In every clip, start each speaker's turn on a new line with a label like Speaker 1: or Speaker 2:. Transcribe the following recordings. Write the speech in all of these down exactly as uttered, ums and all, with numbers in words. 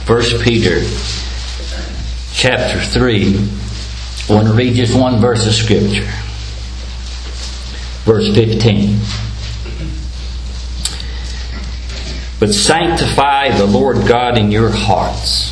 Speaker 1: First Peter chapter three. I want to read just one verse of Scripture. Verse fifteen. But sanctify the Lord God in your hearts.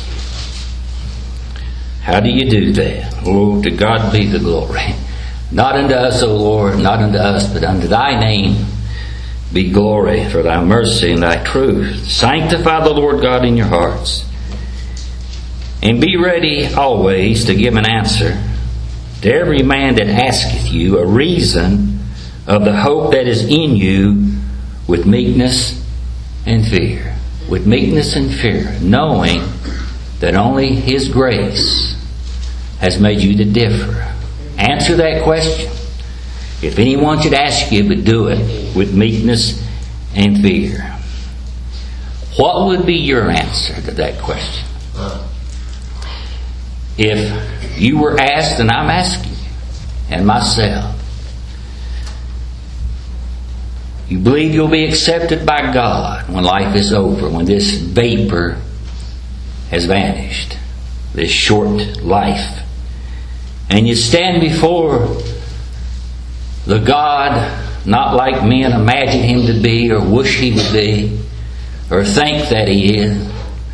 Speaker 1: How do you do that? Oh, to God be the glory. Not unto us, O Lord, not unto us, but unto thy name be glory for thy mercy and thy truth. Sanctify the Lord God in your hearts. And be ready always to give an answer to every man that asketh you a reason of the hope that is in you with meekness and fear. With meekness and fear, knowing that only His grace has made you to differ. Answer that question. If anyone should ask you, but do it with meekness and fear. What would be your answer to that question? If you were asked, and I'm asking you, and myself, you believe you'll be accepted by God when life is over, when this vapor has vanished, this short life, and you stand before the God not like men imagine Him to be or wish He would be or think that He is,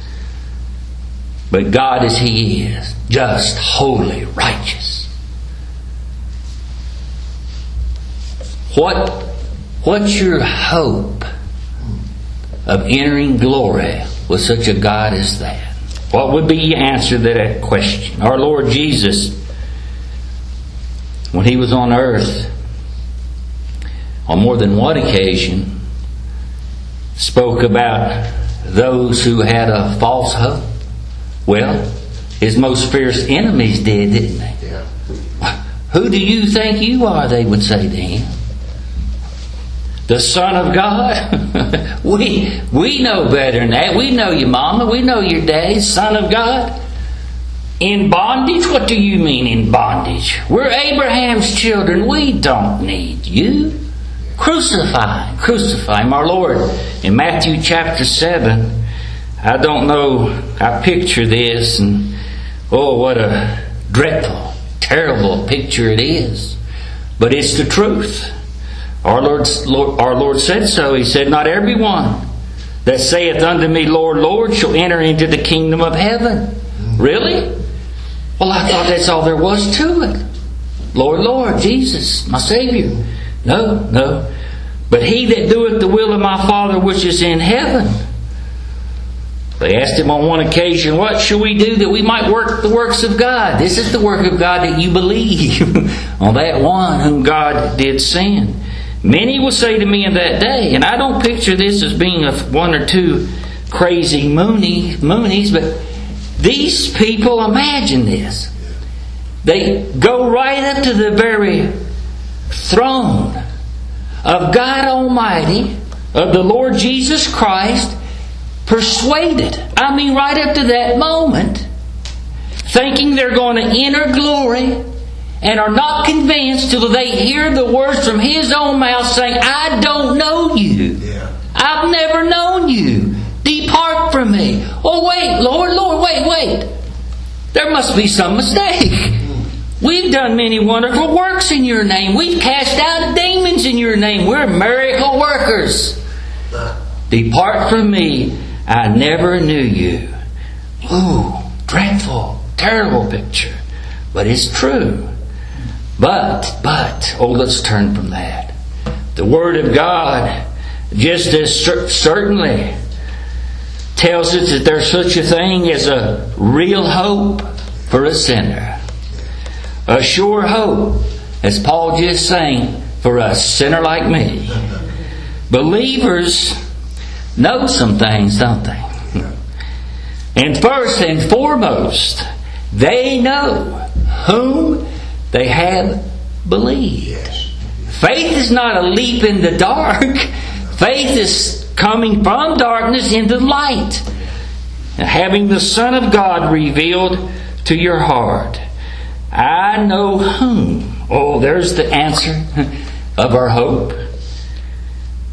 Speaker 1: but God as He is, just, holy, righteous. What, what's your hope of entering glory with such a God as that? What would be your answer to that question? Our Lord Jesus, when He was on earth, on more than one occasion, spoke about those who had a false hope. Well, His most fierce enemies did, didn't they?
Speaker 2: Yeah.
Speaker 1: Who do you think you are, they would say to Him. The Son of God? we we know better than that. We know your mama. We know your daddy. Son of God? In bondage? What do you mean in bondage? We're Abraham's children. We don't need you. Crucify him. Crucify him. Our Lord, in Matthew chapter seven, I don't know, I picture this, and oh, what a dreadful, terrible picture it is. But it's the truth. Our Lord, Lord, our Lord said so. He said, not everyone that saith unto me, Lord, Lord, shall enter into the kingdom of heaven. Really? Well, I thought that's all there was to it. Lord, Lord, Jesus, my Savior. No, no. But he that doeth the will of my Father which is in heaven. They asked Him on one occasion, what shall we do that we might work the works of God? This is the work of God, that you believe on that one whom God did send. Many will say to me in that day, and I don't picture this as being a one or two crazy moony, moonies, but these people, imagine this. They go right up to the very throne of God Almighty, of the Lord Jesus Christ, persuaded, I mean right up to that moment, thinking they're going to enter glory, and are not convinced till they hear the words from His own mouth saying, I don't know you.
Speaker 2: Yeah.
Speaker 1: I've never known you. Depart from me. Oh wait, Lord, Lord, wait, wait. There must be some mistake. We've done many wonderful works in your name. We've cast out demons in your name. We're miracle workers. Depart from me. I never knew you. Ooh, dreadful, terrible picture. But it's true. But, but, oh, let's turn from that. The Word of God just as cer- certainly tells us that there's such a thing as a real hope for a sinner. A sure hope, as Paul just sang, for a sinner like me. Believers know some things, don't they? And first and foremost, they know whom they have believed. Faith is not a leap in the dark. Faith is coming from darkness into light, and having the Son of God revealed to your heart. I know whom. Oh, there's the answer of our hope.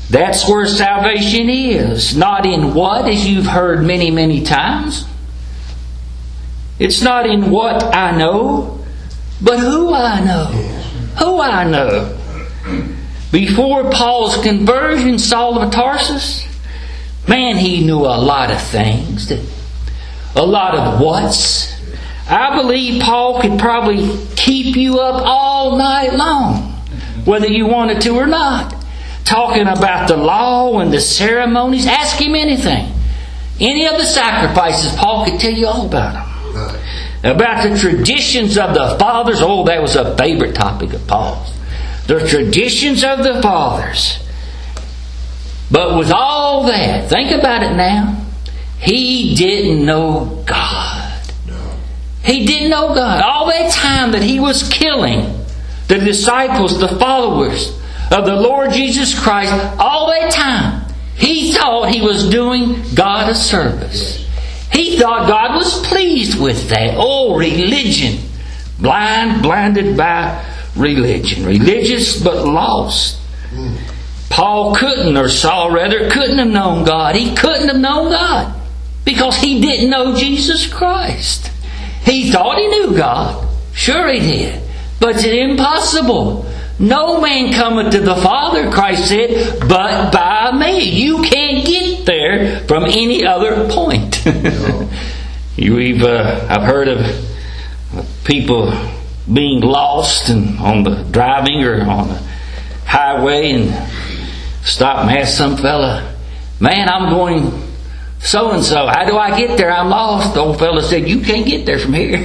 Speaker 1: That's where salvation is. Not in what, as you've heard many, many times. It's not in what I know, but who I know. Who I know. Before Paul's conversion, Saul of Tarsus, man, he knew a lot of things. A lot of what's. I believe Paul could probably keep you up all night long, whether you wanted to or not, talking about the law and the ceremonies. Ask him anything. Any of the sacrifices, Paul could tell you all about them. About the traditions of the fathers. Oh, that was a favorite topic of Paul's. The traditions of the fathers. But with all that, think about it now, he didn't know God. He didn't know God. All that time that he was killing the disciples, the followers of the Lord Jesus Christ, all that time, he thought he was doing God a service. He thought God was pleased with that. Oh, religion. Blind, blinded by religion. Religious but lost. Paul couldn't, or Saul rather, couldn't have known God. He couldn't have known God because he didn't know Jesus Christ. He thought he knew God. Sure he did. But it's impossible. No man cometh to the Father, Christ said, but by me. You can't get there from any other point. We've, uh, I've heard of people being lost and on the driving or on the highway and stop and ask some fella, man, I'm going so and so, how do I get there? I'm lost. The old fella said, you can't get there from here.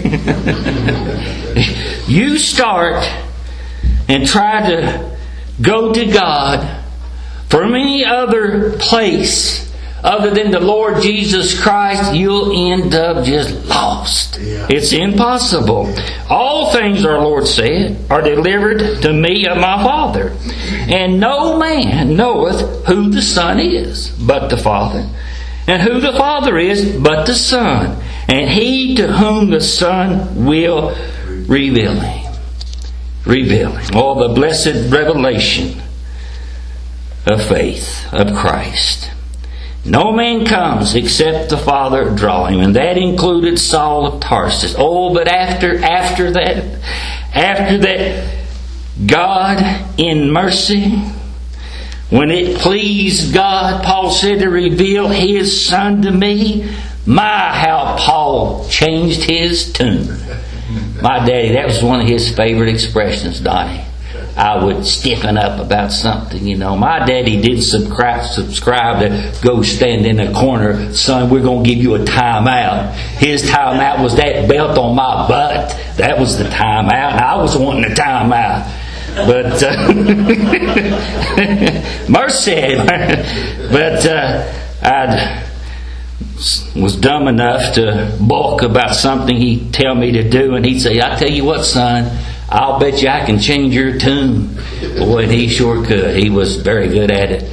Speaker 1: You start and try to go to God from any other place other than the Lord Jesus Christ, you'll end up just lost. Yeah. It's impossible. All things, our Lord said, are delivered to me of my Father. And no man knoweth who the Son is, but the Father. And who the Father is, but the Son. And he to whom the Son will reveal him. Reveal him. Oh, the blessed revelation of faith of Christ. No man comes except the Father draw him. And that included Saul of Tarsus. Oh, but after, after that, after that, God in mercy, when it pleased God, Paul said, to reveal His Son to me, my, how Paul changed his tune. My daddy, that was one of his favorite expressions, Donnie. I would stiffen up about something, you know. My daddy didn't subscribe, subscribe to go stand in a corner, son, we're going to give you a timeout. His timeout was that belt on my butt. That was the timeout. And I was wanting a timeout. But, uh, mercy. But, uh, I was dumb enough to balk about something he'd tell me to do, and he'd say, I tell you what, son, I'll bet you I can change your tune. Boy, and he sure could. He was very good at it.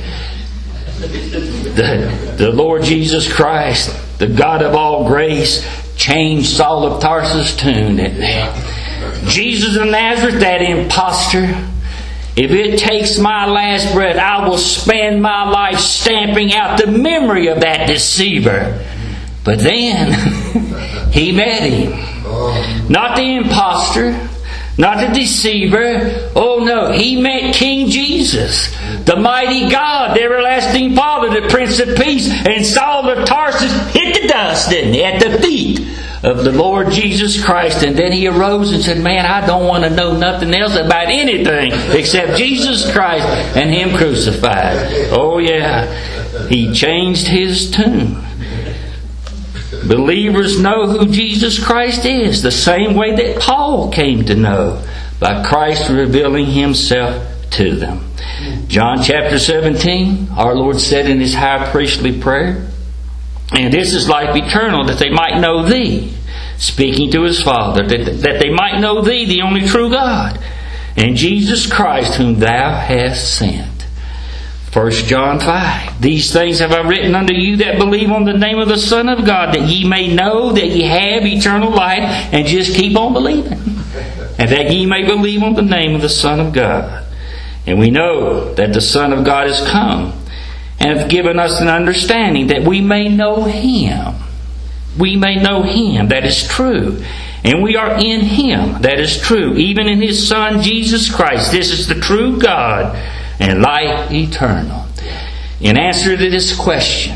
Speaker 1: The, the Lord Jesus Christ, the God of all grace, changed Saul of Tarsus' tune, didn't he? Jesus of Nazareth, that imposter, if it takes my last breath, I will spend my life stamping out the memory of that deceiver. But then, he met him. Not the imposter, not the deceiver. Oh no, he met King Jesus, the mighty God, the everlasting Father, the Prince of Peace. And Saul of Tarsus hit the dust, didn't he, at the feet of the Lord Jesus Christ. And then he arose and said, man, I don't want to know nothing else about anything except Jesus Christ and Him crucified. Oh yeah, he changed his tune. Believers know who Jesus Christ is, the same way that Paul came to know, by Christ revealing Himself to them. John chapter seventeen, our Lord said in His high priestly prayer, and this is life eternal, that they might know Thee, speaking to His Father, that, that they might know Thee, the only true God, and Jesus Christ, whom Thou hast sent. First John five. These things have I written unto you that believe on the name of the Son of God, that ye may know that ye have eternal life, and just keep on believing. And that ye may believe on the name of the Son of God. And we know that the Son of God is come, and have given us an understanding that we may know Him. We may know Him. That is true. And we are in Him. That is true. Even in His Son, Jesus Christ. This is the true God and life eternal. In answer to this question,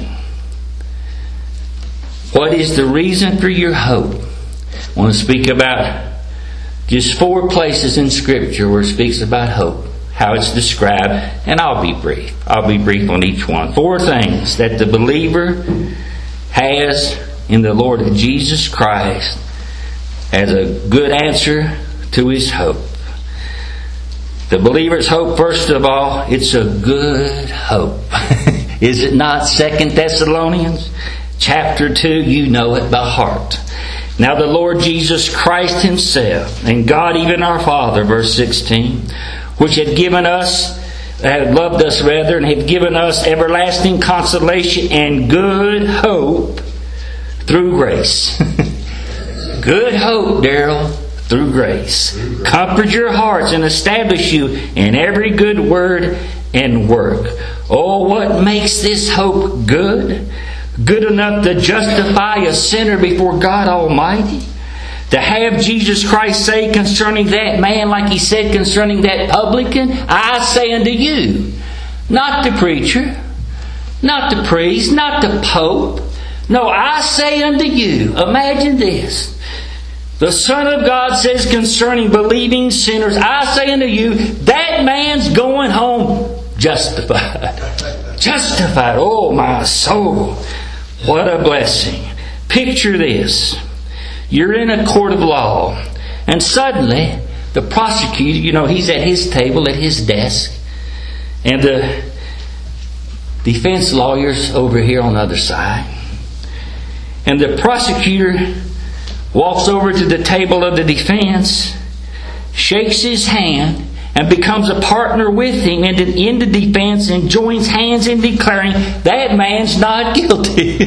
Speaker 1: what is the reason for your hope? I want to speak about just four places in Scripture where it speaks about hope, how it's described, and I'll be brief. I'll be brief on each one. Four things that the believer has in the Lord Jesus Christ as a good answer to his hope. The believer's hope, first of all, it's a good hope. Is it not? Second Thessalonians chapter two, you know it by heart. Now the Lord Jesus Christ Himself, and God even our Father, verse sixteen, which had given us, had loved us rather, and had given us everlasting consolation and good hope through grace. Good hope, Daryl, through grace. Comfort your hearts and establish you in every good word and work. Oh, what makes this hope good? Good enough to justify a sinner before God Almighty? To have Jesus Christ say concerning that man, like He said concerning that publican, I say unto you, not the preacher, not the priest, not the pope. No, I say unto you. Imagine this. The Son of God says concerning believing sinners, I say unto you, that man's going home justified. Justified. Oh, my soul. What a blessing. Picture this. You're in a court of law, and suddenly the prosecutor, you know, he's at his table, at his desk, and the defense lawyer's over here on the other side. And the prosecutor walks over to the table of the defense, shakes his hand, and becomes a partner with him in the, in the defense, and joins hands in declaring that man's not guilty.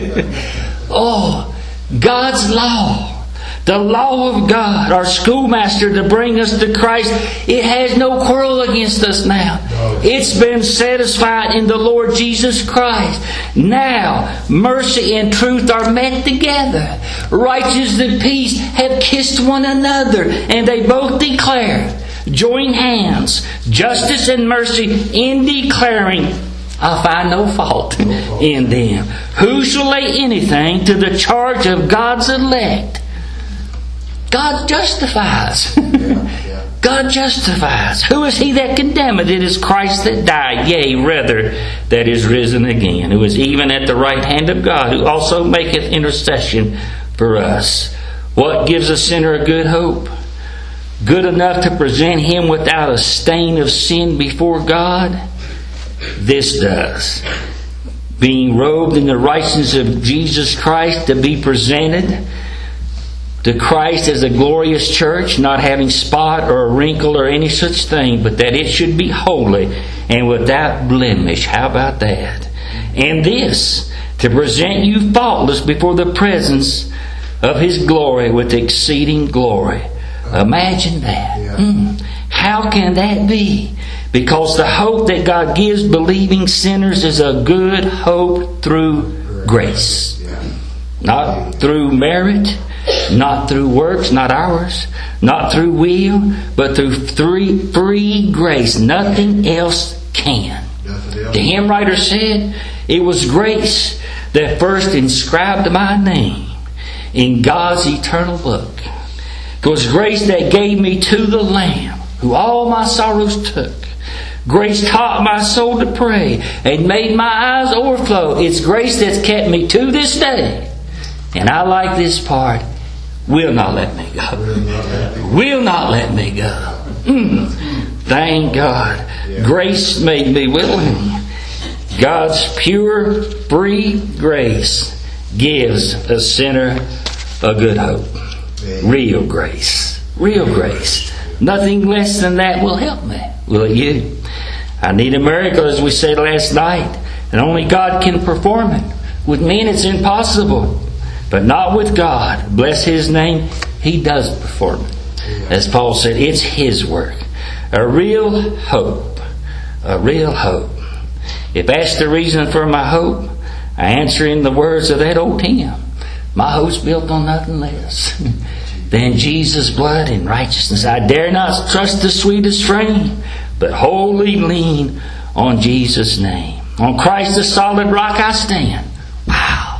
Speaker 1: Oh, God's law. The law of God, our schoolmaster to bring us to Christ, it has no quarrel against us now. It's been satisfied in the Lord Jesus Christ. Now, mercy and truth are met together. Righteousness and peace have kissed one another, and they both declare, join hands, justice and mercy in declaring, I find no fault in them. Who shall lay anything to the charge of God's elect? God justifies. God justifies. Who is he that condemneth? It is Christ that died, yea, rather, that is risen again, who is even at the right hand of God, who also maketh intercession for us. What gives a sinner a good hope? Good enough to present him without a stain of sin before God? This does. Being robed in the righteousness of Jesus Christ, to be presented to Christ as a glorious church, not having spot or a wrinkle or any such thing, but that it should be holy and without blemish. How about that? And this, to present you faultless before the presence of His glory with exceeding glory. Imagine that.
Speaker 2: Yeah.
Speaker 1: Mm. How can that be? Because the hope that God gives believing sinners is a good hope through grace.
Speaker 2: Yeah.
Speaker 1: Not through merit, not through works, not ours, not through will, but through free, free grace. Nothing else can.
Speaker 2: Nothing else.
Speaker 1: The hymn writer said, it was grace that first inscribed my name in God's eternal book. It was grace that gave me to the Lamb, who all my sorrows took. Grace taught my soul to pray and made my eyes overflow. It's grace that's kept me to this day. And I like this part. Will not let me go. Will not let me go. Mm. Thank God. Grace made me willing. God's pure, free grace gives a sinner a good hope. Real grace. Real grace. Nothing less than that will help me. Will it you? I need a miracle, as we said last night, and only God can perform it. With men it's impossible, but not with God. Bless His name, He does perform it. As Paul said, it's His work. A real hope. A real hope. If asked the reason for my hope, I answer in the words of that old hymn. My hope's built on nothing less than Jesus' blood and righteousness. I dare not trust the sweetest frame, but wholly lean on Jesus' name. On Christ the solid rock I stand. Wow.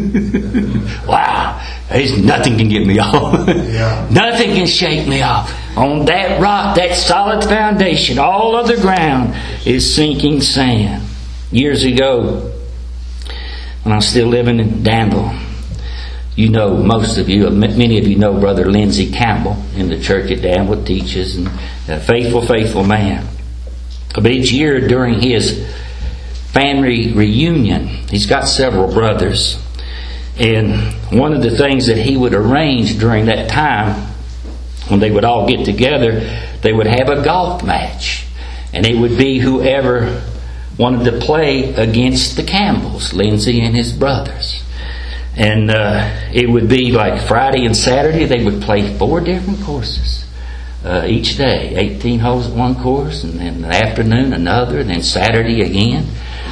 Speaker 1: Wow. There's nothing can get me off. Yeah. Nothing can shake me off. On that rock, that solid foundation, all other ground is sinking sand. Years ago, when I was still living in Danville, you know, most of you, many of you know Brother Lindsey Campbell in the church at Danville, teaches, and a faithful, faithful man. But each year during his family reunion, he's got several brothers, and one of the things that he would arrange during that time, when they would all get together, they would have a golf match, and it would be whoever wanted to play against the Campbells, Lindsey and his brothers. And uh, it would be like Friday and Saturday, they would play four different courses uh, each day. eighteen holes at one course, and then the afternoon another, and then Saturday again.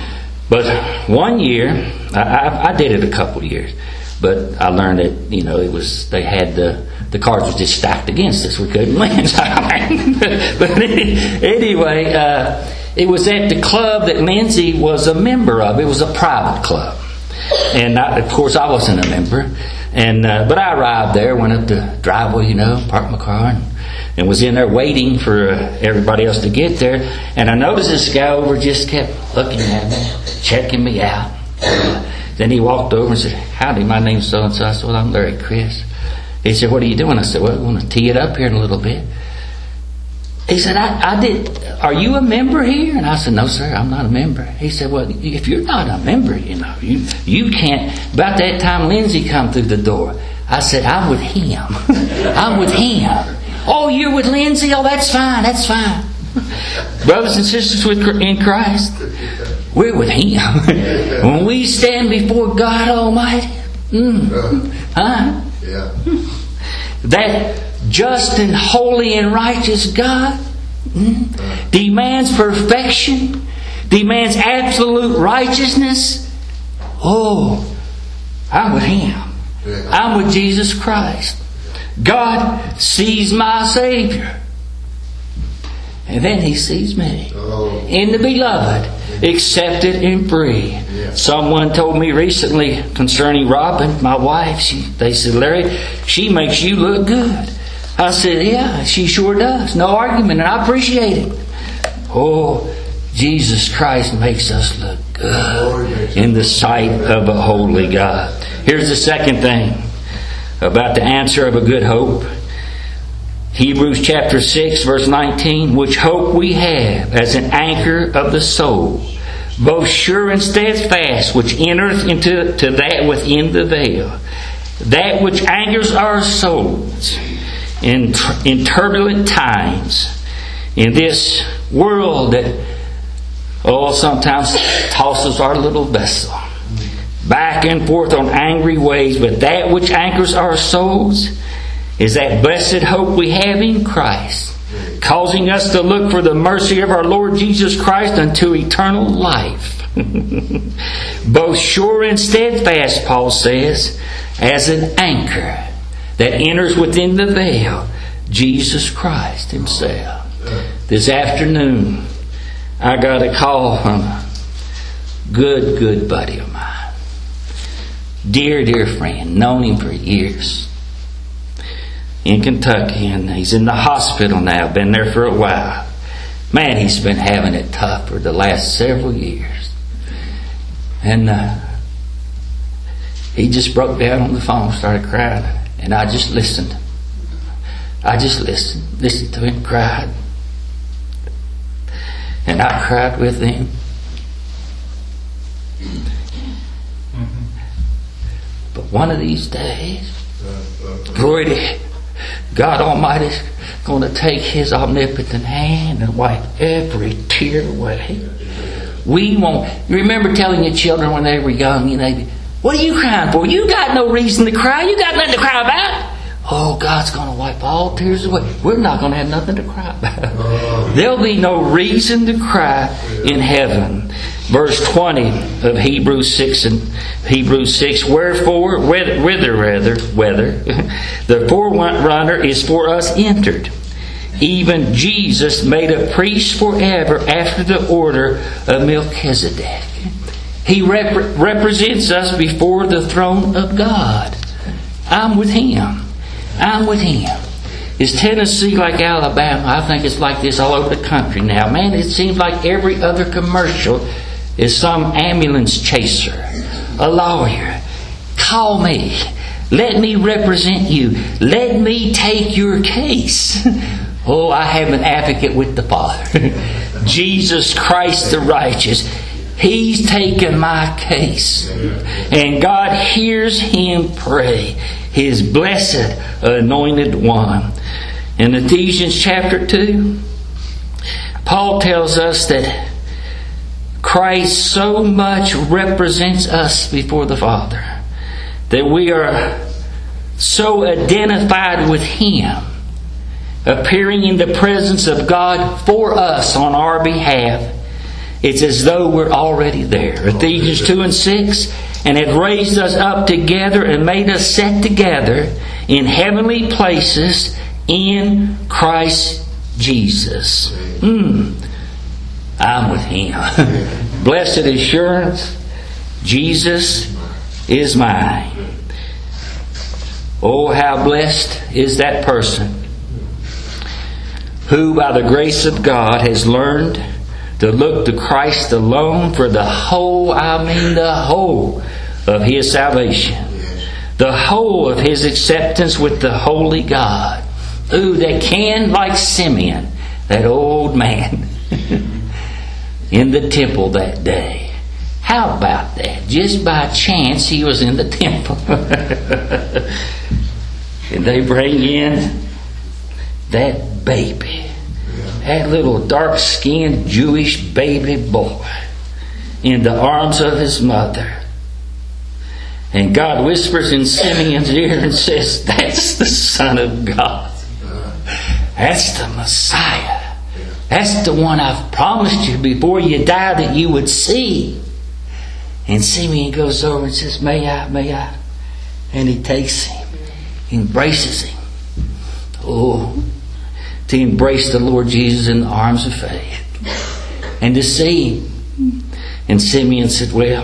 Speaker 1: But one year, I, I, I did it a couple of years, but I learned that, you know, it was, they had the, the cards were just stacked against us. We couldn't win. But anyway, uh, it was at the club that Lindsey was a member of. It was a private club. And I, of course I wasn't a member. And uh, but I arrived there, went up the driveway, you know, parked my car, and, and was in there waiting for uh, everybody else to get there. And I noticed this guy over just kept looking at me, checking me out. Uh, then he walked over and said, "Howdy, my name's so-and-so." I said, "Well, I'm Larry Chris." He said, "What are you doing?" I said, "Well, I want to tee it up here in a little bit." He said, I, I did. "Are you a member here?" And I said, "No, sir, I'm not a member." He said, "Well, if you're not a member, you know, you you can't." About that time, Lindsey come through the door. I said, "I'm with him. I'm with him." "Oh, you're with Lindsey? Oh, that's fine. That's fine." Brothers and sisters in Christ, we're with him. When we stand before God Almighty, mm, huh?
Speaker 2: Yeah.
Speaker 1: That just and holy and righteous God mm, demands perfection, demands absolute righteousness. Oh, I'm with him. I'm with Jesus Christ. God sees my Savior, and then He sees me in the Beloved, accepted and free. Someone told me recently concerning Robin, my wife, she, they said, "Larry, she makes you look good." I said, "Yeah, she sure does. No argument, and I appreciate it." Oh, Jesus Christ makes us look good in the sight of a holy God. Here's the second thing about the answer of a good hope. Hebrews chapter six, verse nineteen, "Which hope we have as an anchor of the soul, both sure and steadfast, which entereth into to that within the veil, that which anchors our souls in, in turbulent times, in this world that, oh, sometimes tosses our little vessel back and forth on angry waves. But that which anchors our souls is that blessed hope we have in Christ, causing us to look for the mercy of our Lord Jesus Christ unto eternal life. Both sure and steadfast," Paul says, "as an anchor that enters within the veil, Jesus Christ Himself." This afternoon, I got a call from a good, good buddy of mine. Dear, dear friend, known him for years. In Kentucky, and he's in the hospital now, been there for a while. Man, he's been having it tough for the last several years. And uh, he just broke down on the phone, started crying, and I just listened. I just listened, listened to him cry. And I cried with him. But one of these days, glory to God Almighty is going to take His omnipotent hand and wipe every tear away. We won't. You remember telling your children when they were young, you know, "What are you crying for? You got no reason to cry. You got nothing to cry about." oh, God's going to wipe all tears away. We're not going to have nothing to cry about. There'll be no reason to cry in heaven. Verse twenty of Hebrews six and Hebrews six. Wherefore, whether, whether, rather, whether the forerunner is for us entered, even Jesus made a priest forever after the order of Melchizedek. He rep- represents us before the throne of God. I'm with Him. I'm with Him. Is Tennessee like Alabama? I think it's like this all over the country now. Man, it seems like every other commercial is some ambulance chaser, a lawyer. Call me. Let me represent you. Let me take your case. Oh, I have an advocate with the Father. Jesus Christ the righteous. He's taken my case. And God hears him pray. His blessed anointed one. In Ephesians chapter two, Paul tells us that Christ so much represents us before the Father that we are so identified with Him, appearing in the presence of God for us on our behalf. It's as though we're already there. Ephesians two and six, and have raised us up together and made us sit together in heavenly places in Christ Jesus. Mm. I'm with Him. Blessed assurance, Jesus is mine. Oh, how blessed is that person who by the grace of God has learned to look to Christ alone for the whole, I mean the whole of his salvation. The whole of his acceptance with the holy God. Ooh, that can, like Simeon, that old man in the temple that day. How about that? Just by chance he was in the temple. And they bring in that baby. That little dark-skinned Jewish baby boy in the arms of his mother. And God whispers in Simeon's ear and says, that's the Son of God. That's the Messiah. That's the one I've promised you before you die that you would see. And Simeon goes over and says, may I, may I? And he takes him, embraces him. Oh, to embrace the Lord Jesus in the arms of faith. And to see him. And Simeon said, well,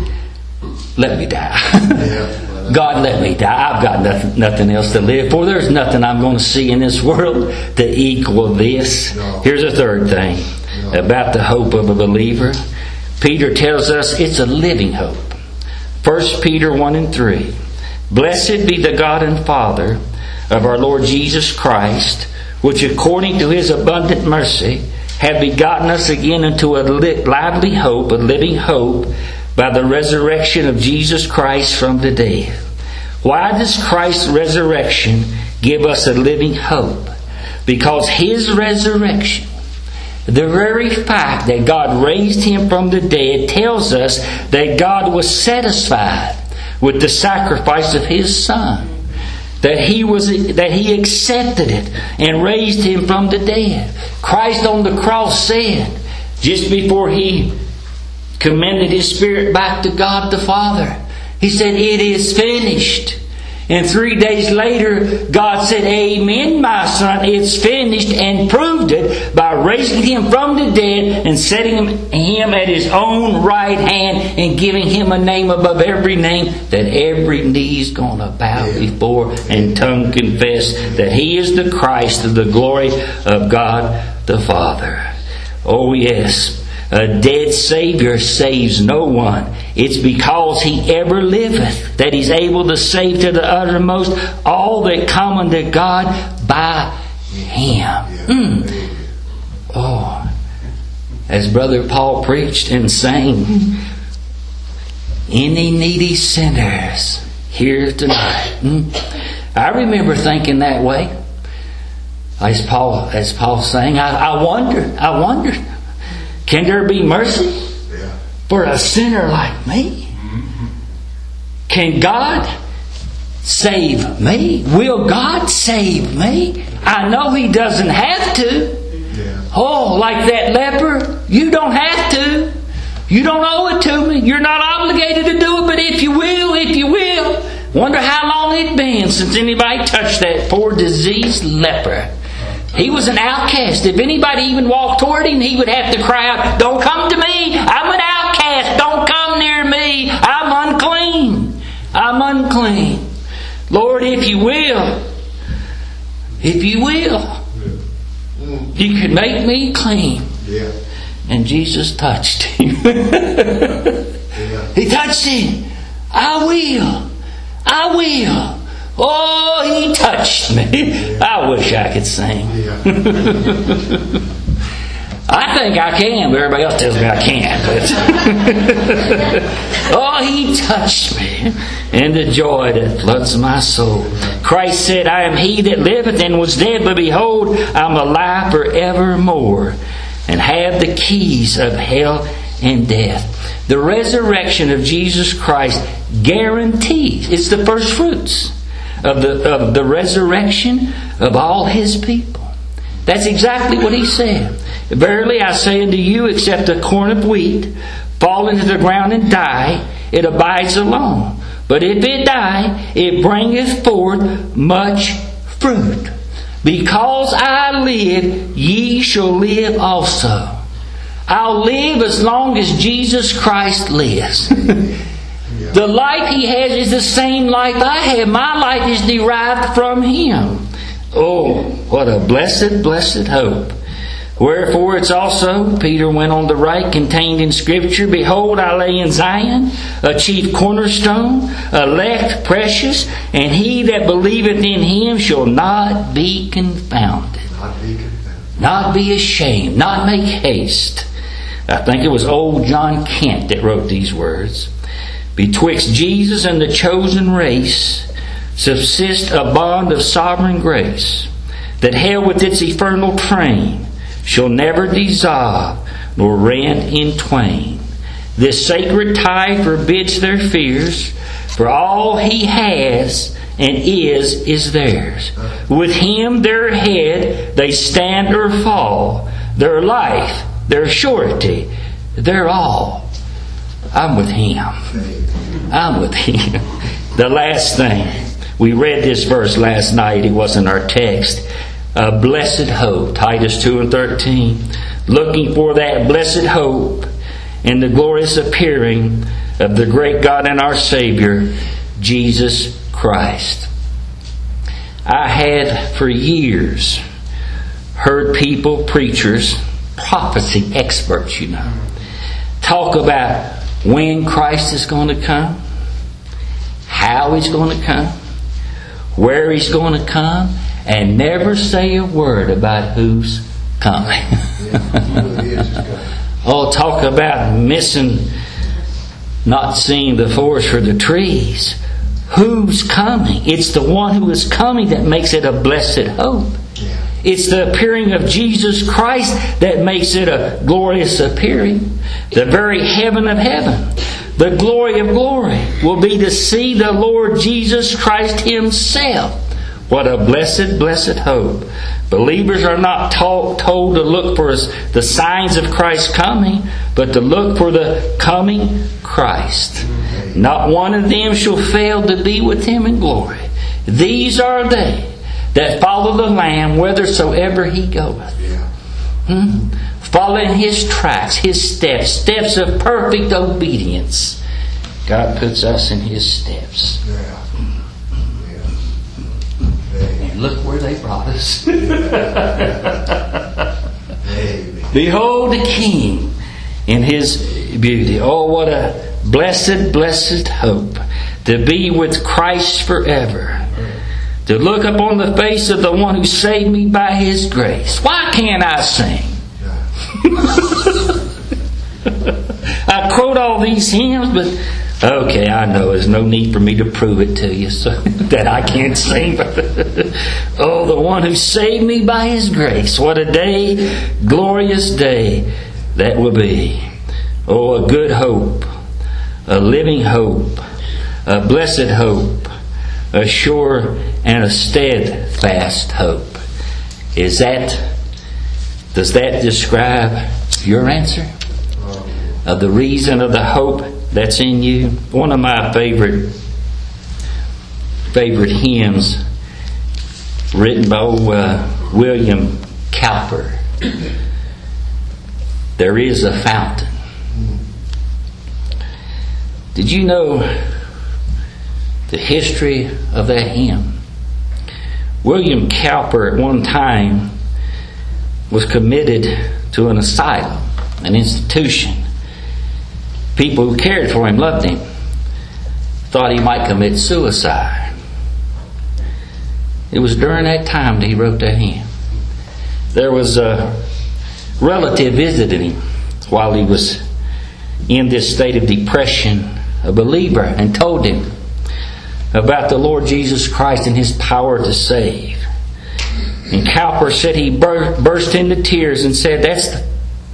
Speaker 1: let me die. God, let me die. I've got nothing, nothing else to live for. There's nothing I'm going to see in this world to equal this. Here's a third thing about the hope of a believer. Peter tells us it's a living hope. First Peter one and three. Blessed be the God and Father of our Lord Jesus Christ, which according to His abundant mercy hath begotten us again into a lively hope, a living hope, by the resurrection of Jesus Christ from the dead. Why does Christ's resurrection give us a living hope? Because His resurrection, the very fact that God raised Him from the dead, tells us that God was satisfied with the sacrifice of His Son. That he was that He accepted it and raised Him from the dead. Christ on the cross said, just before He commended His Spirit back to God the Father, He said, it is finished. And three days later, God said, amen, my Son, it's finished, and proved it by raising Him from the dead and setting Him at His own right hand and giving Him a name above every name that every knee's going to bow before and tongue confess that He is the Christ of the glory of God the Father. Oh yes. A dead Savior saves no one. It's because He ever liveth that He's able to save to the uttermost all that come unto God by Him. Mm. Oh, as Brother Paul preached and sang, any needy sinners here tonight. Mm. I remember thinking that way. As Paul, as Paul sang, I, I wondered, I wondered. Can there be mercy for a sinner like me? Can God save me? Will God save me? I know He doesn't have to.
Speaker 2: Yeah.
Speaker 1: Oh, like that leper, you don't have to. You don't owe it to me. You're not obligated to do it, but if you will, if you will. Wonder how long it's been since anybody touched that poor diseased leper. He was an outcast. If anybody even walked toward him, he would have to cry out, "Don't come to me. I'm an outcast. Don't come near me. I'm unclean. I'm unclean." Lord, if you will, if you will, you could make me clean.
Speaker 2: Yeah.
Speaker 1: And Jesus touched him.
Speaker 2: Yeah.
Speaker 1: He touched him. I will. I will. Oh, He touched me.
Speaker 2: Yeah.
Speaker 1: I wish I could sing.
Speaker 2: Yeah.
Speaker 1: I think I can, but everybody else tells me I can't. But oh, He touched me, and the joy that floods my soul. Christ said, "I am He that liveth and was dead, but behold, I'm alive forevermore, and have the keys of hell and death." The resurrection of Jesus Christ guarantees, it's the first fruits of the of the resurrection of all His people. That's exactly what He said. "Verily I say unto you, except a corn of wheat fall into the ground and die, it abides alone. But if it die, it bringeth forth much fruit. Because I live, ye shall live also." I'll live as long as Jesus Christ lives. The life He has is the same life I have. My life is derived from Him. Oh, what a blessed, blessed hope. "Wherefore it's also," Peter went on to write, "contained in Scripture, Behold, I lay in Zion a chief cornerstone, elect, precious, and he that believeth in Him shall not be confounded."
Speaker 2: Not be confounded.
Speaker 1: Not be ashamed. Not make haste. I think it was old John Kent that wrote these words. "Betwixt Jesus and the chosen race subsist a bond of sovereign grace, that hell with its eternal train shall never dissolve nor rend in twain. This sacred tie forbids their fears, for all He has and is is theirs. With Him their head they stand or fall, their life, their surety, their all. I'm with Him. I'm with Him. The last thing, we read this verse last night. It wasn't our text. A blessed hope, Titus two and thirteen. Looking for that blessed hope and the glorious appearing of the great God and our Savior, Jesus Christ. I had for years heard people, preachers, prophecy experts, you know, talk about when Christ is going to come, how He's going to come, where He's going to come, and never say a word about who's coming. Oh, talk about missing, not seeing the forest for the trees. Who's coming? It's the one who is coming that makes it a blessed hope. It's the appearing of Jesus Christ that makes it a glorious appearing. The very heaven of heaven, the glory of glory, will be to see the Lord Jesus Christ Himself. What a blessed, blessed hope. Believers are not told, told to look for the signs of Christ's coming, but to look for the coming Christ. Not one of them shall fail to be with Him in glory. These are they that follow the Lamb whithersoever He goeth. Hmm? Following His tracks, His steps, steps of perfect obedience. God puts us in His steps. And look where they brought us. Behold the King in His beauty. Oh, what a blessed, blessed hope to be with Christ forever. To look upon the face of the one who saved me by His grace. Why can't I sing? I quote all these hymns, but okay, I know there's no need for me to prove it to you so that I can't sing. Oh, the one who saved me by His grace. What a day, glorious day that will be. Oh, a good hope, a living hope, a blessed hope, a sure and a steadfast hope. Is that, does that describe your answer? Of the reason of the hope that's in you? One of my favorite favorite hymns written by old, uh, William Cowper. There is a fountain. Did you know the history of that hymn? William Cowper at one time was committed to an asylum, an institution. People who cared for him loved him. Thought he might commit suicide. It was during that time that he wrote that hymn. There was a relative visited him while he was in this state of depression, a believer, and told him about the Lord Jesus Christ and His power to save. And Cowper said he burst into tears and said, that's the,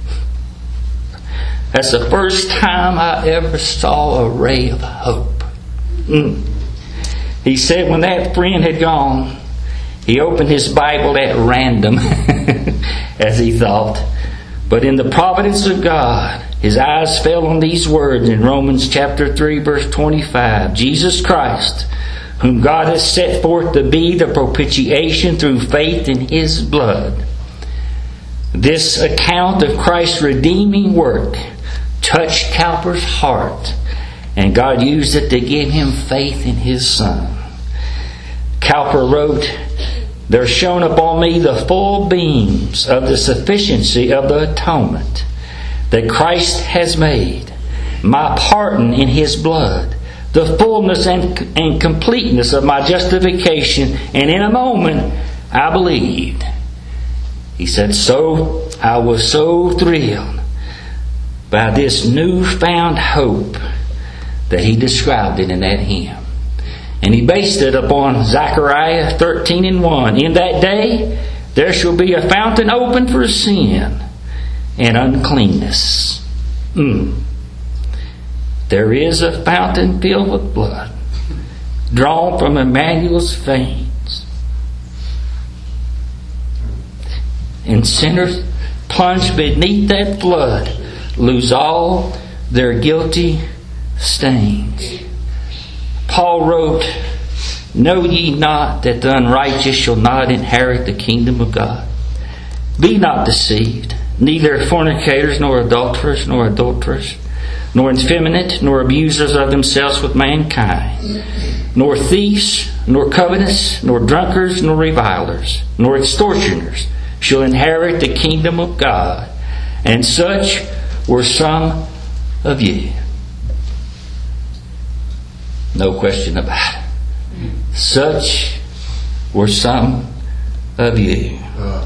Speaker 1: that's the first time I ever saw a ray of hope. Mm. He said when that friend had gone, he opened his Bible at random, as he thought. But in the providence of God, his eyes fell on these words in Romans chapter three, verse twenty-five. Jesus Christ, whom God has set forth to be the propitiation through faith in His blood. This account of Christ's redeeming work touched Cowper's heart, and God used it to give him faith in His Son. Cowper wrote, there shone upon me the full beams of the sufficiency of the atonement that Christ has made, my pardon in His blood, the fullness and, and completeness of my justification, and in a moment I believed. He said, so I was so thrilled by this newfound hope that he described it in that hymn. And he based it upon Zechariah thirteen and one. In that day there shall be a fountain open for sin and uncleanness. Mm. There is a fountain filled with blood, drawn from Emmanuel's veins. And sinners plunged beneath that flood lose all their guilty stains. Paul wrote, know ye not that the unrighteous shall not inherit the kingdom of God? Be not deceived, neither fornicators, nor adulterers, nor adulterers, nor effeminate, nor abusers of themselves with mankind, nor thieves, nor covetous, nor drunkards, nor revilers, nor extortioners shall inherit the kingdom of God. And such were some of you. No question about it. Such were some of you.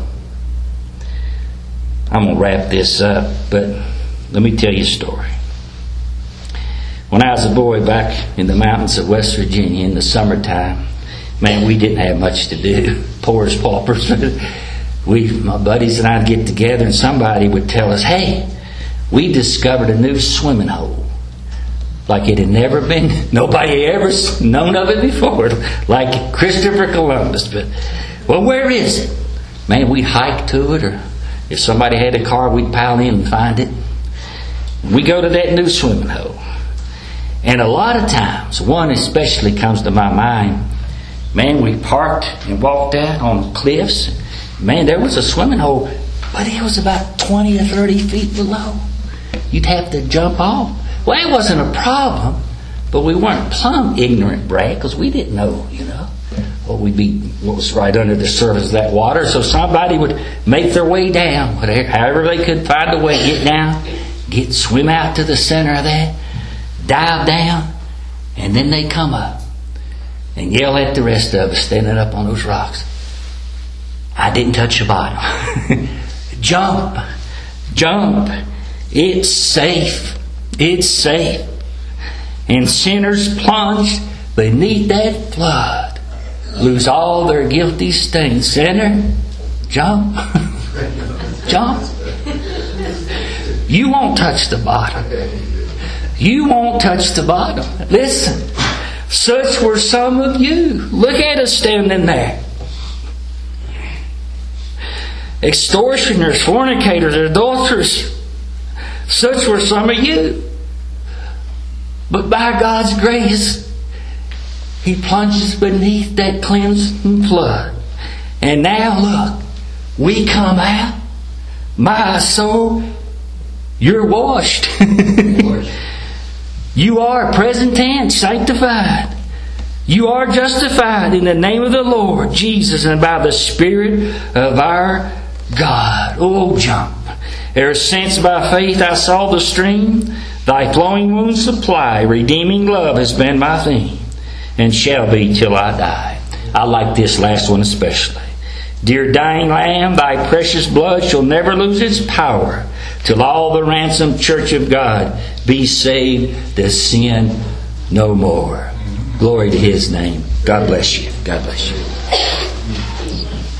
Speaker 1: I'm going to wrap this up, but let me tell you a story. When I was a boy back in the mountains of West Virginia in the summertime, man, we didn't have much to do. Poor as paupers. we, my buddies and I'd get together and somebody would tell us, hey, we discovered a new swimming hole. Like it had never been, nobody had ever known of it before. Like Christopher Columbus. But, well, where is it? Man, we'd hike to it, or if somebody had a car, we'd pile in and find it. We go to that new swimming hole. And a lot of times, one especially comes to my mind, man, we parked and walked out on cliffs. Man, there was a swimming hole, but it was about twenty or thirty feet below. You'd have to jump off. Well, it wasn't a problem, but we weren't plumb ignorant, Brad, because we didn't know, you know, what we'd be, what was right under the surface of that water. So somebody would make their way down, whatever, however they could find a way, get down, get swim out to the center of that, dive down, and then they come up and yell at the rest of us standing up on those rocks. I didn't touch the bottom. Jump, jump. It's safe. It's safe. And sinners plunged beneath that flood lose all their guilty stains. Sinner, jump. Jump. You won't touch the bottom. You won't touch the bottom. Listen. Such were some of you. Look at us standing there. Extortioners, fornicators, adulterers. Such were some of you. But by God's grace, He plunges beneath that cleansing flood. And now look, we come out. My soul, you're washed. You are, present tense, sanctified. You are justified in the name of the Lord Jesus and by the Spirit of our God. Oh, jump. Ever since by faith I saw the stream, Thy flowing wounds supply, redeeming love has been my theme, and shall be till I die. I like this last one especially. Dear dying Lamb, Thy precious blood shall never lose its power, till all the ransomed church of God be saved to sin no more. Glory to His name. God bless you. God bless you.